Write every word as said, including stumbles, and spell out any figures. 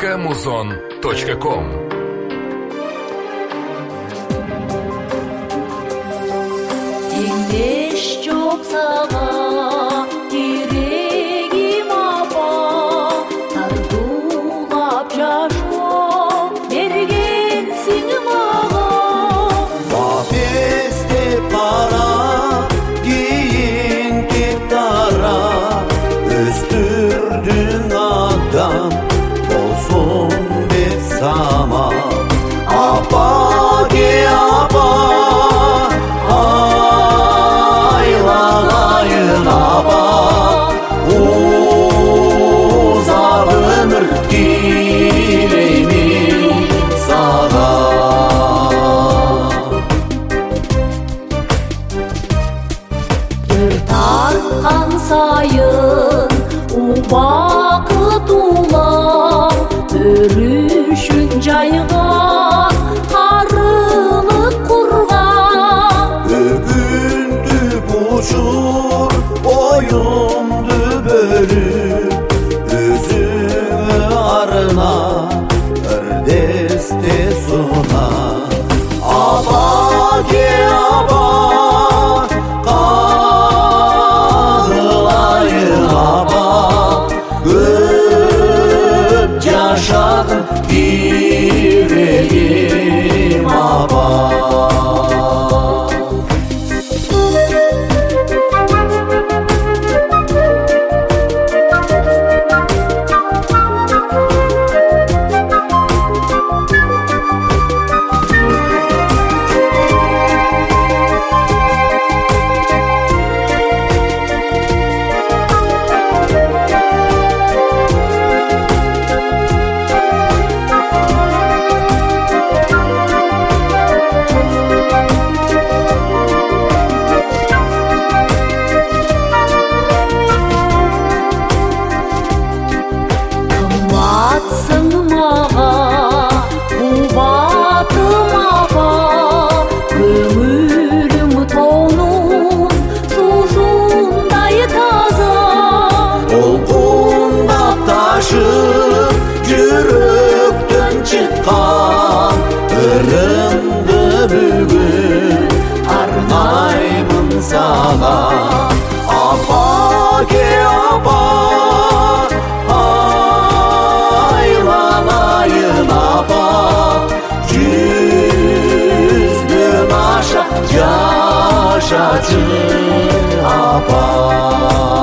собака музон точка ком. Теңдеш жоқ саған керегім апа, тартулап жашап бергенсің маған. Бап естеп қара, кейін кеп тара, өстірдің адам болсын деп сама. Апа ке апа, айланайын апа, ұзақ өмір тілеймін саған. Бір тартқан сайын бақыт улам, өрішін жайған қарылық құрған. Бүгін түп ұшыр ойымды бөліп, өзіңі арына үрдесте сұна. Апа ке апа, қағылайын апа, көп жашадым керегім апа. Қымбатсың маған, қуатым апа, көңілім тоның сусындай таза. Толқындап ташып жүректен шыққан үрімді бүгін арнаймын саған. Апа ке апа, айланайын апа, жүздің аша жашашы апа.